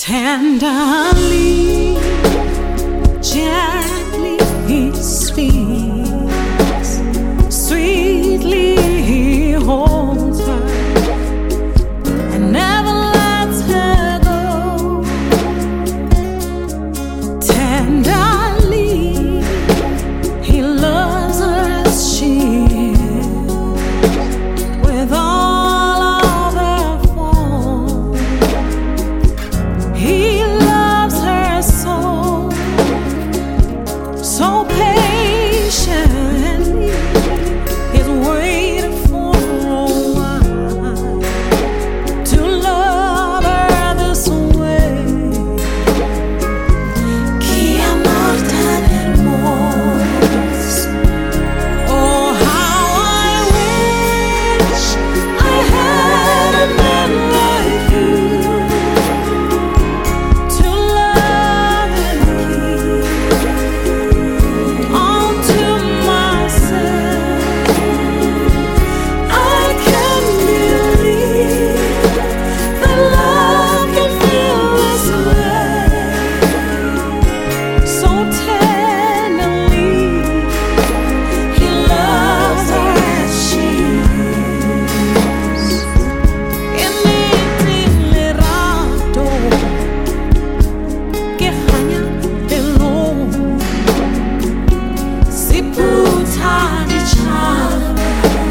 Tenderly, gently he speaks, sweetly he holds her and never lets her go. Tenderly, he loves her as she is, with all of her faults. He loves her so patiently. He's waited for a while to love her this way. Che amor tan hermoso. Oh, how I wish I had a man like you to love and keep unto myself. I can't believe that love can feel this way, so tenderly. He loves her as she is. Initirato che hanya pelo si puta diciamo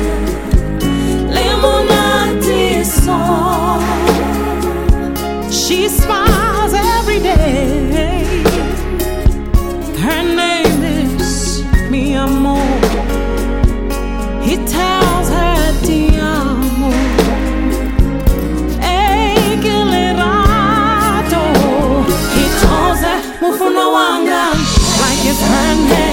lemonade song. She smiles every day. Her name is mi amor. He tells her ti amo. Hey, che l'erato. He tells her mufuna wanga like it's her name.